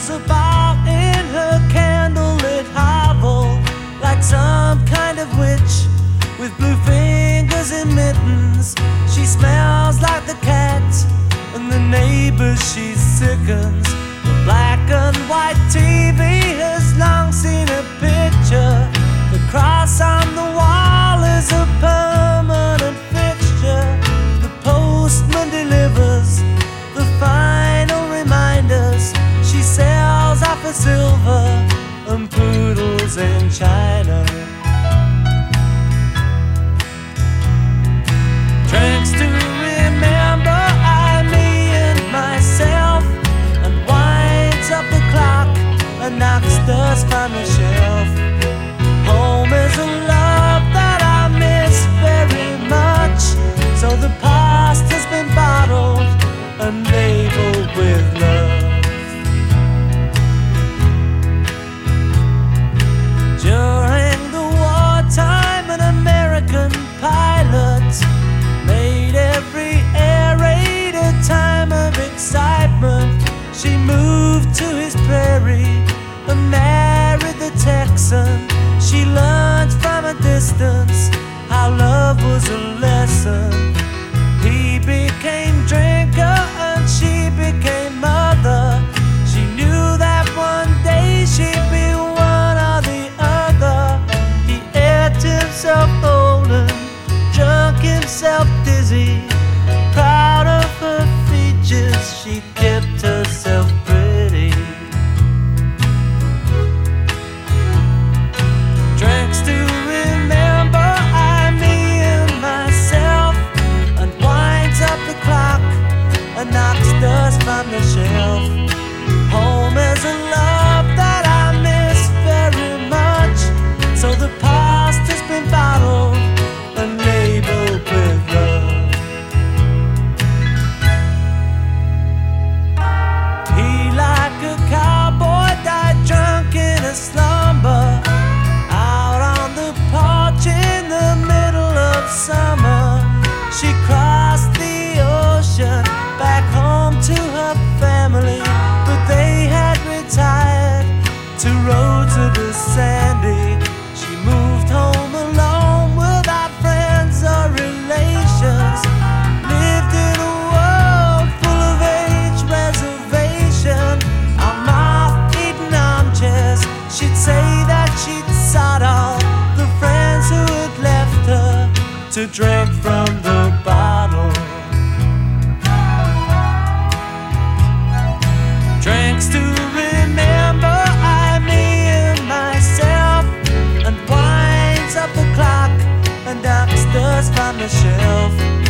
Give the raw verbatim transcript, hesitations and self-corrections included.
strolls about in her candlelit hovel like some kind of witch with blue fingers and mittens. She smells like the cat and the neighbors she sickens. The black and white T V has long seen a picture. The cross on the wall is a permanent fixture. The postman delivers the final reminders. She sells off her silver and poodles in China. Drinks to remember I, me and myself, and winds up the clock and knocks dust from the shelf. Home is a love that I miss very much, so the past has been bottled and labeled with love. During the wartime, an American pilot made every air raid a time of excitement. She moved to his prairie and married the Texan. She learned from a distance how love was a lesson. He became drinker and she became mother. She knew that one day she'd be one or the other. He ate himself old and drunk himself dizzy. Proud of her features, she kept herself pretty. Drinks to remember I, me and myself, and winds up the clock and knocks dust from the shelf. Home is a love that I miss very much, so the past has been bottled and labeled with love. He, like a cowboy, died drunk in a slumber, out on the porch in the middle of summer. She crossed the ocean back home to her family, but they had retired to roads that were sandy. She moved home alone without friends or relations, lived in a world full of age reservation. On moth-eaten armchairs, she'd say that she'd sought all the friends who had left her to drink from the bottle. Drinks to remember I, me and myself, and winds up the clock and knocks dust from the shelf.